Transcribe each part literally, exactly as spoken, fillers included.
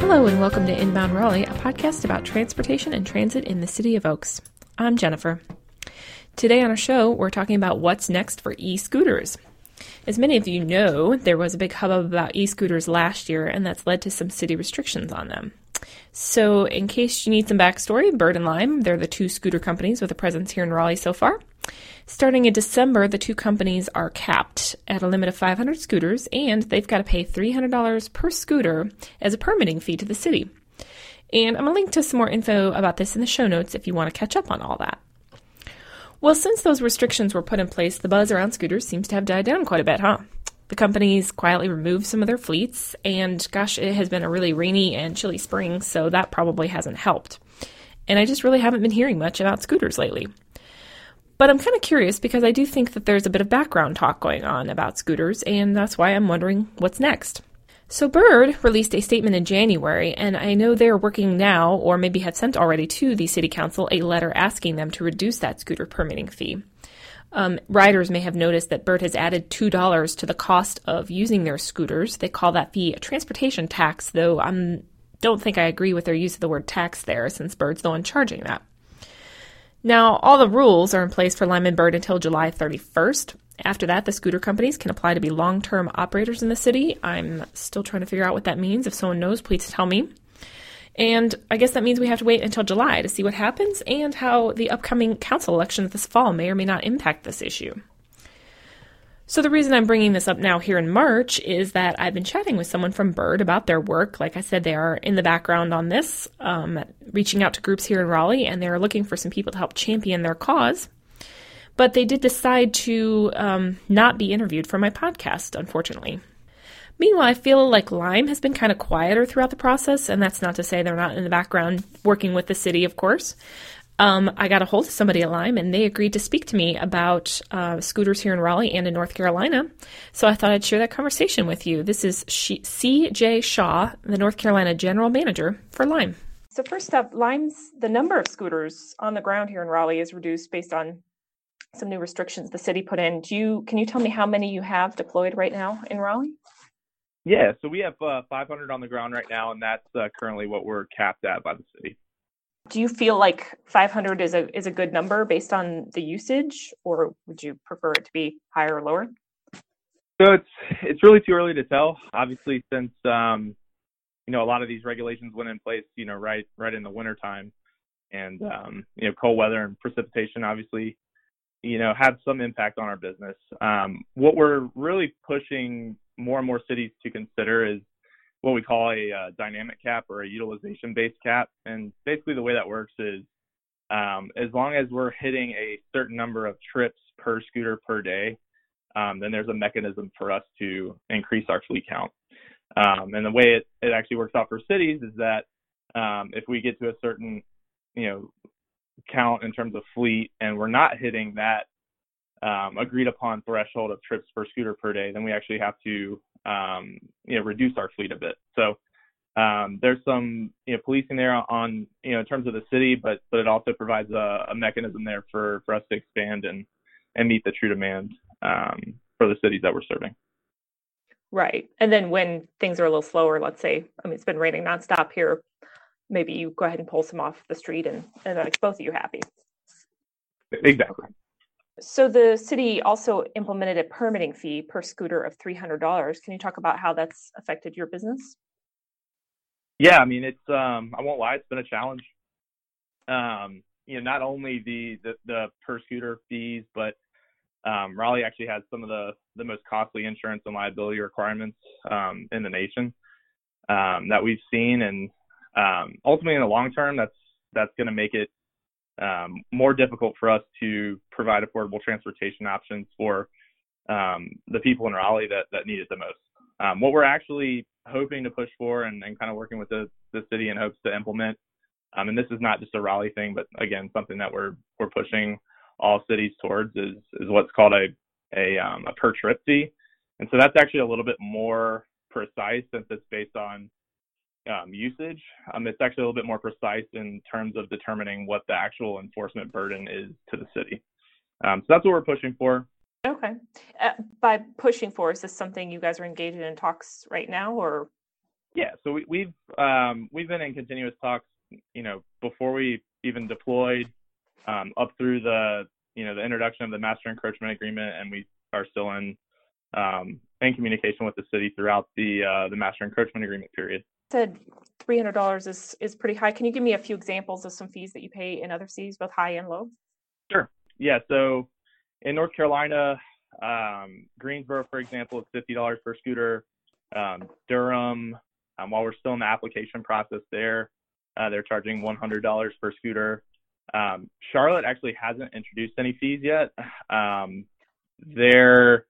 Hello and welcome to Inbound Raleigh, a podcast about transportation and transit in the City of Oaks. I'm Jennifer. Today on our show, we're talking about what's next for e-scooters. As many of you know, there was a big hubbub about e-scooters last year, and that's led to some city restrictions on them. So in case you need some backstory, Bird and Lime, they're the two scooter companies with a presence here in Raleigh so far. Starting in December, the two companies are capped at a limit of five hundred scooters, and they've got to pay three hundred dollars per scooter as a permitting fee to the city. And I'm going to link to some more info about this in the show notes if you want to catch up on all that. Well, since those restrictions were put in place, the buzz around scooters seems to have died down quite a bit, huh? The companies quietly removed some of their fleets, and gosh, it has been a really rainy and chilly spring, so that probably hasn't helped. And I just really haven't been hearing much about scooters lately. But I'm kind of curious because I do think that there's a bit of background talk going on about scooters, and that's why I'm wondering what's next. So Bird released a statement in January, and I know they're working now, or maybe have sent already to the City Council, a letter asking them to reduce that scooter permitting fee. Um, riders may have noticed that Bird has added two dollars to the cost of using their scooters. They call that fee a transportation tax, though I don't think I agree with their use of the word tax there, since Bird's the one charging that. Now, all the rules are in place for Lime and Bird until July thirty-first. After that, the scooter companies can apply to be long-term operators in the city. I'm still trying to figure out what that means. If someone knows, please tell me. And I guess that means we have to wait until July to see what happens and how the upcoming council elections this fall may or may not impact this issue. So the reason I'm bringing this up now here in March is that I've been chatting with someone from Bird about their work. Like I said, they are in the background on this, um, reaching out to groups here in Raleigh, and they're looking for some people to help champion their cause. But they did decide to um, not be interviewed for my podcast, unfortunately. Meanwhile, I feel like Lime has been kind of quieter throughout the process, and that's not to say they're not in the background working with the city, of course. Um, I got a hold of somebody at Lime, and they agreed to speak to me about uh, scooters here in Raleigh and in North Carolina. So I thought I'd share that conversation with you. This is C J Shaw, the North Carolina General Manager for Lime. So first up, Lime's, the number of scooters on the ground here in Raleigh is reduced based on some new restrictions the city put in. Do you, can you tell me how many you have deployed right now in Raleigh? Yeah, so we have uh, five hundred on the ground right now, and that's uh, currently what we're capped at by the city. Do you feel like five hundred is a is a good number based on the usage, or would you prefer it to be higher or lower? So it's it's really too early to tell. Obviously, since um, you know a lot of these regulations went in place, you know, right right in the wintertime, and um, you know, cold weather and precipitation obviously, you know, had some impact on our business. Um, what we're really pushing more and more cities to consider is what we call a uh, dynamic cap or a utilization-based cap. And basically the way that works is um, as long as we're hitting a certain number of trips per scooter per day, um, then there's a mechanism for us to increase our fleet count. Um, and the way it, it actually works out for cities is that um, if we get to a certain, you know, count in terms of fleet and we're not hitting that um, agreed upon threshold of trips per scooter per day, then we actually have to um, you know, reduce our fleet a bit. So um, there's some, you know, policing there on, you know, in terms of the city, but but it also provides a, a mechanism there for, for us to expand and, and meet the true demand um, for the cities that we're serving. Right. And then when things are a little slower, let's say, I mean, it's been raining nonstop here, maybe you go ahead and pull some off the street and, and that makes both of you happy. Exactly. So the city also implemented a permitting fee per scooter of three hundred dollars. Can you talk about how that's affected your business? Yeah, I mean, it's, um, I won't lie, it's been a challenge. Um, you know, not only the, the, the per scooter fees, but um, Raleigh actually has some of the, the most costly insurance and liability requirements um, in the nation um, that we've seen. And um, ultimately in the long term, that's, that's going to make it Um, more difficult for us to provide affordable transportation options for um, the people in Raleigh that, that need it the most. Um, what we're actually hoping to push for and, and kind of working with the, the city in hopes to implement, um, and this is not just a Raleigh thing, but again, something that we're we're pushing all cities towards is is what's called a a, um, a per trip fee. And so that's actually a little bit more precise since it's based on um, usage. Um, it's actually a little bit more precise in terms of determining what the actual enforcement burden is to the city. Um, so that's what we're pushing for. Okay. Uh, by pushing for, is this something you guys are engaged in talks right now, or? Yeah, so we, we've um, we've been in continuous talks, you know, before we even deployed, um, up through the you know the introduction of the master encroachment agreement, and we are still in um, in communication with the city throughout the uh, the master encroachment agreement period. You said three hundred dollars is is pretty high. Can you give me a few examples of some fees that you pay in other cities, both high and low? Sure. Yeah. So in North Carolina, um, Greensboro, for example, it's fifty dollars per scooter. Um, Durham, um, while we're still in the application process there, uh, they're charging one hundred dollars per scooter. Um, Charlotte actually hasn't introduced any fees yet. Um, they're,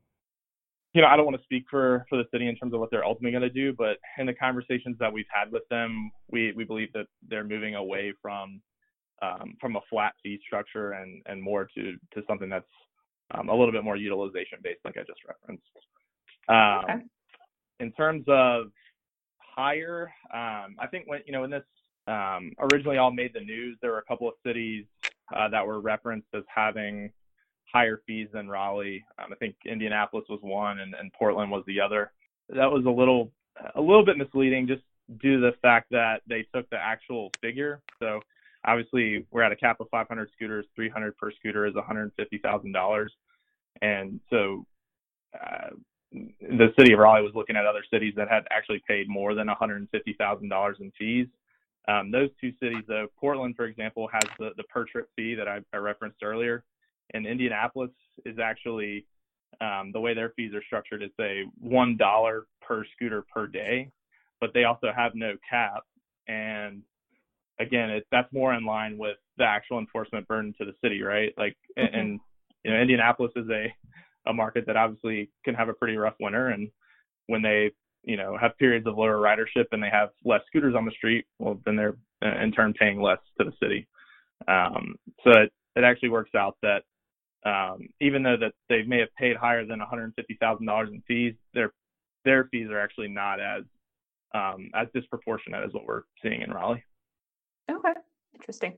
you know, I don't want to speak for, for the city in terms of what they're ultimately going to do, but in the conversations that we've had with them, we, we believe that they're moving away from um, from a flat fee structure and, and more to, to something that's um, a little bit more utilization based, like I just referenced. Um, Okay. In terms of higher, um, I think when, you know, when this um, originally all made the news, there were a couple of cities uh, that were referenced as having higher fees than Raleigh. Um, I think Indianapolis was one and, and Portland was the other. That was a little, a little bit misleading just due to the fact that they took the actual figure. So obviously we're at a cap of five hundred scooters, three hundred per scooter is one hundred fifty thousand dollars. And so uh, the city of Raleigh was looking at other cities that had actually paid more than one hundred fifty thousand dollars in fees. Um, those two cities, though, Portland, for example, has the, the per trip fee that I, I referenced earlier. And Indianapolis is actually, um, the way their fees are structured, it's a one dollar per scooter per day, but they also have no cap. And again, it, that's more in line with the actual enforcement burden to the city, right? Like, mm-hmm. and, you know, Indianapolis is a, a market that obviously can have a pretty rough winter. And when they, you know, have periods of lower ridership and they have less scooters on the street, well, then they're in turn paying less to the city. Um, so it, it actually works out that um, even though that they may have paid higher than one hundred fifty thousand dollars in fees, their their fees are actually not as um, as disproportionate as what we're seeing in Raleigh. Okay, interesting.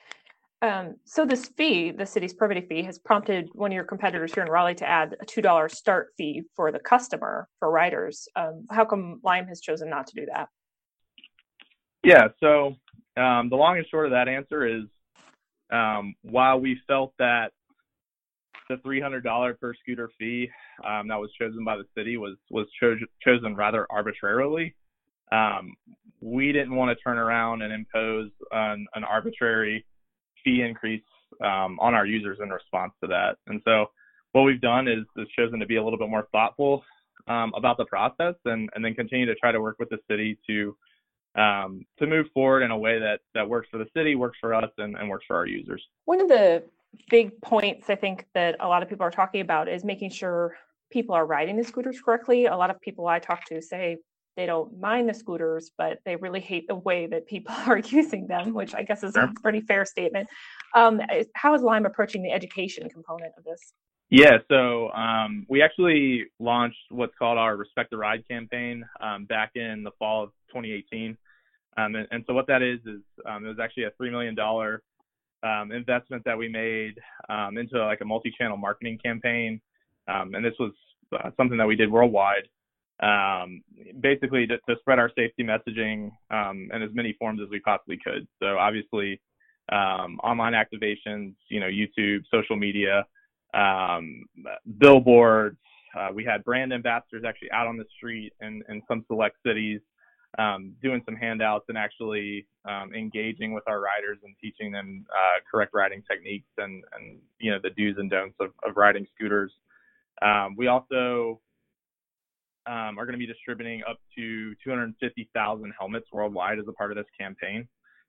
Um, so this fee, the city's probity fee, has prompted one of your competitors here in Raleigh to add a two dollar start fee for the customer for riders. Um, how come Lime has chosen not to do that? Yeah, so um, the long and short of that answer is um, while we felt that the three hundred dollars per scooter fee um, that was chosen by the city was was cho- chosen rather arbitrarily, um, we didn't want to turn around and impose an, an arbitrary fee increase um, on our users in response to that. And so what we've done is, is chosen to be a little bit more thoughtful um, about the process and, and then continue to try to work with the city to um, to move forward in a way that, that works for the city, works for us, and, and works for our users. One of the big points I think that a lot of people are talking about is making sure people are riding the scooters correctly. A lot of people I talk to say they don't mind the scooters, but they really hate the way that people are using them, which I guess is a pretty fair statement. Um, how is Lime approaching the education component of this? Yeah, so um, we actually launched what's called our Respect the Ride campaign um, back in the fall of twenty eighteen. Um, and, and so what that is, is um, it was actually a three million dollars um, investment that we made um, into like a multi-channel marketing campaign. Um, and this was uh, something that we did worldwide. Um, basically to, to spread our safety messaging um, in as many forms as we possibly could. So obviously um, online activations, you know, YouTube, social media, um, billboards. Uh, we had brand ambassadors actually out on the street in, in some select cities um, doing some handouts and actually um, engaging with our riders and teaching them uh, correct riding techniques and, and, you know, the do's and don'ts of, of riding scooters. Um, we also Um, are going to be distributing up to two hundred fifty thousand helmets worldwide as a part of this campaign.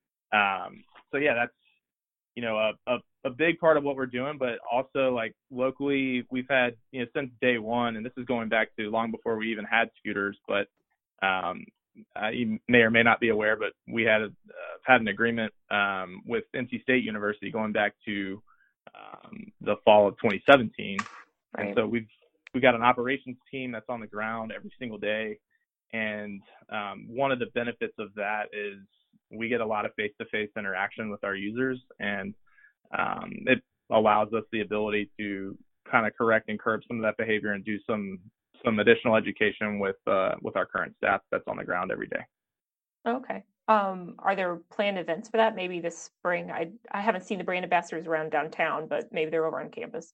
Um, so yeah, that's, you know, a, a, a big part of what we're doing, but also like locally we've had, you know, since day one, and this is going back to long before we even had scooters, but um, uh, you may or may not be aware, but we had, a, uh, had an agreement um, with N C State University going back to um, the fall of twenty seventeen. Right. And so we've, We've got an operations team that's on the ground every single day. And um, one of the benefits of that is we get a lot of face-to-face interaction with our users. And um, it allows us the ability to kind of correct and curb some of that behavior and do some some additional education with uh, with our current staff that's on the ground every day. Okay. Um, are there planned events for that? Maybe this spring. I I haven't seen the brand ambassadors around downtown, but maybe they're over on campus.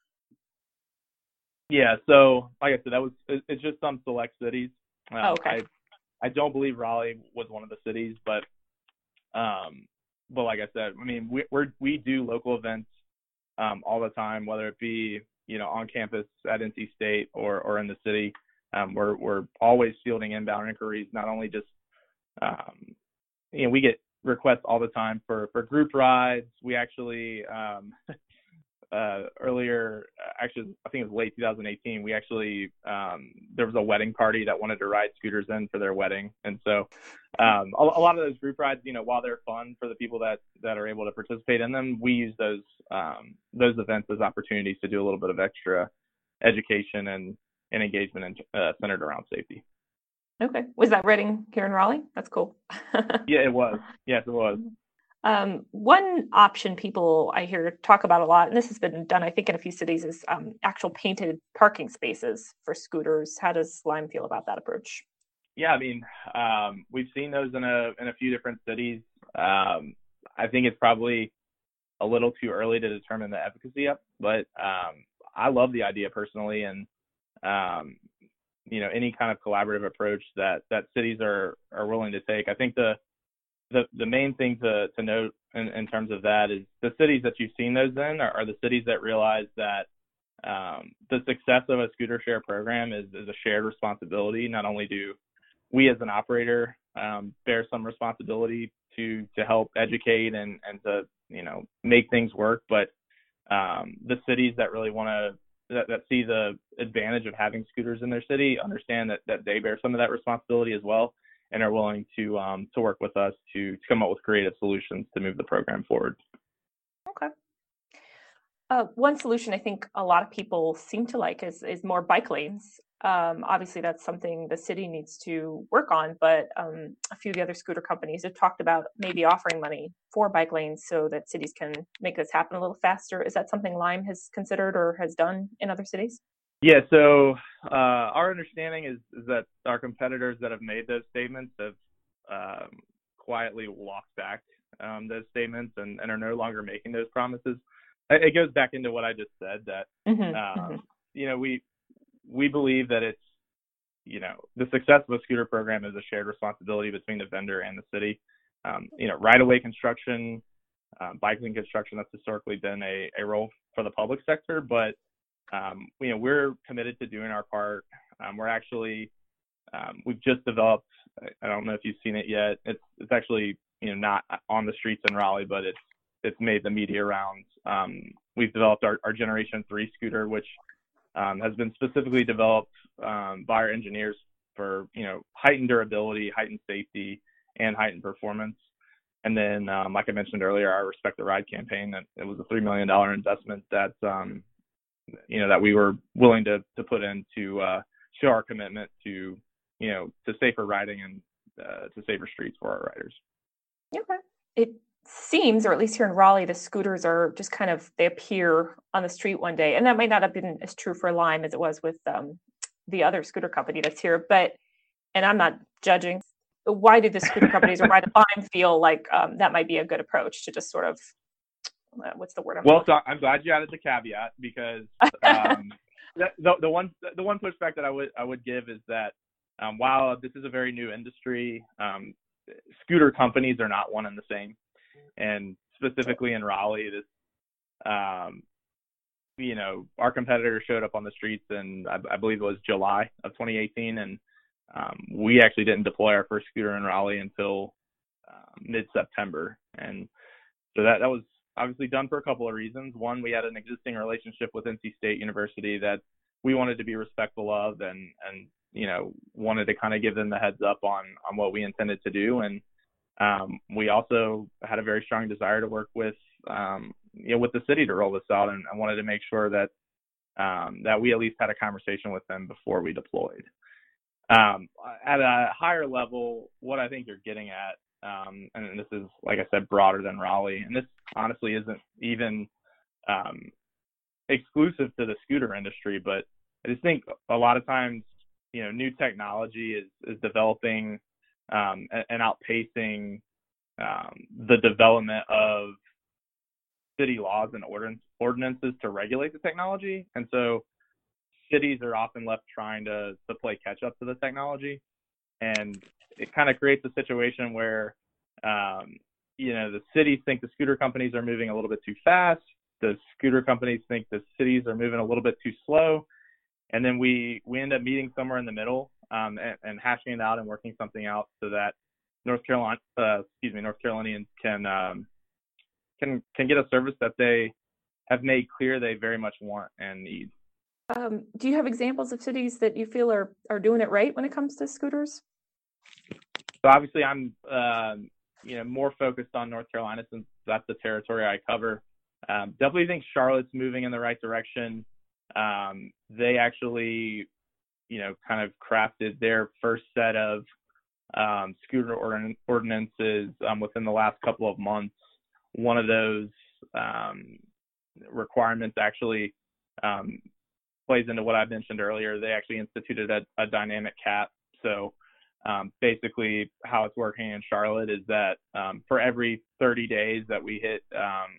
Yeah. So, like I said, that was it, it's just some select cities. Um, Oh, okay. I I don't believe Raleigh was one of the cities, but um, but like I said, I mean, we we're, we do local events um, all the time, whether it be you know on campus at N C State or or in the city. Um, we're we're always fielding inbound inquiries, not only just um, you know we get requests all the time for for group rides. We actually um, uh, earlier, actually, I think it was late two thousand eighteen, we actually, um, there was a wedding party that wanted to ride scooters in for their wedding. And so um, a, a lot of those group rides, you know, while they're fun for the people that, that are able to participate in them, we use those, um, those events as opportunities to do a little bit of extra education and, and engagement and, uh, centered around safety. Okay. Was that wedding here in Raleigh? That's cool. Yeah, it was. Yes, it was. Um, one option people I hear talk about a lot, and this has been done, I think, in a few cities, is um, actual painted parking spaces for scooters. How does Lime feel about that approach? Yeah, I mean, um, we've seen those in a in a few different cities. Um, I think it's probably a little too early to determine the efficacy of, but um, I love the idea personally, and um, you know, any kind of collaborative approach that that cities are are willing to take. I think the The the main thing to, to note in, in terms of that is the cities that you've seen those in are, are the cities that realize that um, the success of a scooter share program is, is a shared responsibility. Not only do we as an operator um, bear some responsibility to to help educate and, and to you know make things work, but um, the cities that really want to that, that see the advantage of having scooters in their city understand that, that they bear some of that responsibility as well, and are willing to um, to work with us to, to come up with creative solutions to move the program forward. Okay. Uh, one solution I think a lot of people seem to like is is more bike lanes. Um, obviously, that's something the city needs to work on, but um, a few of the other scooter companies have talked about maybe offering money for bike lanes so that cities can make this happen a little faster. Is that something Lime has considered or has done in other cities? Yeah, so uh, our understanding is, is that our competitors that have made those statements have um, quietly walked back um, those statements and, and are no longer making those promises. It goes back into what I just said, that Mm-hmm, um, mm-hmm. you know we we believe that it's you know the success of a scooter program is a shared responsibility between the vendor and the city. Um, you know, right-of-way construction, um, bike lane construction, that's historically been a, a role for the public sector, but Um, you know, we're committed to doing our part. Um, we're actually, um, we've just developed, I don't know if you've seen it yet. It's, it's actually, you know, not on the streets in Raleigh, but it's, it's made the media rounds. Um, we've developed our, our Generation three scooter, which um, has been specifically developed um, by our engineers for, you know, heightened durability, heightened safety, and heightened performance. And then, um, like I mentioned earlier, our Respect the Ride campaign, that it was a three million dollars investment that, um, you know, that we were willing to, to put in to uh, show our commitment to, you know, to safer riding and uh, to safer streets for our riders. Okay. It seems, or at least here in Raleigh, the scooters are just kind of, they appear on the street one day. And that might not have been as true for Lime as it was with um, the other scooter company that's here. But, and I'm not judging, why do the scooter companies or why does Lime feel like um, that might be a good approach to just sort of, uh, what's the word I'm Well, so I'm glad you added the caveat, because um, the, the, the one the one pushback that I would I would give is that um, while this is a very new industry, um, scooter companies are not one and the same. And specifically in Raleigh, this um, you know our competitor showed up on the streets in I, I believe it was July of twenty eighteen, and um, we actually didn't deploy our first scooter in Raleigh until uh, mid-September, and so that that was obviously done for a couple of reasons. One, we had an existing relationship with N C State University that we wanted to be respectful of, and, and you know, wanted to kind of give them the heads up on, on what we intended to do. And um, we also had a very strong desire to work with, um, you know, with the city to roll this out, and I wanted to make sure that um, that we at least had a conversation with them before we deployed. Um, at a higher level, what I think you're getting at, Um, and this is, like I said, broader than Raleigh. And this honestly isn't even um, exclusive to the scooter industry, but I just think a lot of times, you know, new technology is, is developing um, and, and outpacing um, the development of city laws and ordin- ordinances to regulate the technology. And so cities are often left trying to, to play catch up to the technology. And it kind of creates a situation where, um, you know, the cities think the scooter companies are moving a little bit too fast. The scooter companies think the cities are moving a little bit too slow. And then we, we end up meeting somewhere in the middle um, and, and hashing it out and working something out so that North Carolina, uh, excuse me, North Carolinians can, um, can, can get a service that they have made clear they very much want and need. Um, do you have examples of cities that you feel are, are doing it right when it comes to scooters? So obviously I'm, um, you know, more focused on North Carolina since that's the territory I cover. Um, definitely think Charlotte's moving in the right direction. Um, they actually, you know, kind of crafted their first set of um, scooter ordin- ordinances um, within the last couple of months. One of those um, requirements actually um, plays into what I mentioned earlier. They actually instituted a, a dynamic cap. So um, basically how it's working in Charlotte is that um, for every thirty days that we hit um,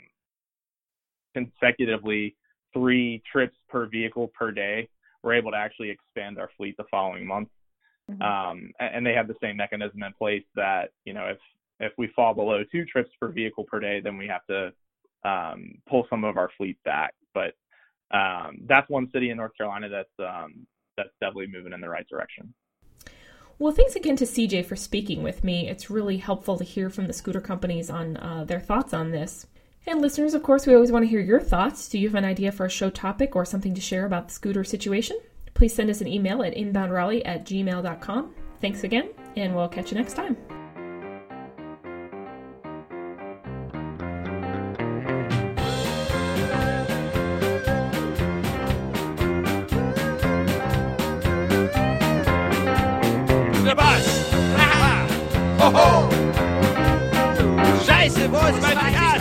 consecutively three trips per vehicle per day, we're able to actually expand our fleet the following month. Mm-hmm. Um, and they have the same mechanism in place that, you know, if, if we fall below two trips per vehicle per day, then we have to um, pull some of our fleet back. But um, that's one city in North Carolina that's, um, that's definitely moving in the right direction. Well, thanks again to C J for speaking with me. It's really helpful to hear from the scooter companies on uh, their thoughts on this. And listeners, of course, we always want to hear your thoughts. Do you have an idea for a show topic or something to share about the scooter situation? Please send us an email at inbound raleigh at gmail dot com. Thanks again, and we'll catch you next time. The bus! Haha! Hoho! Scheiße, wo ist mein Fahrrad?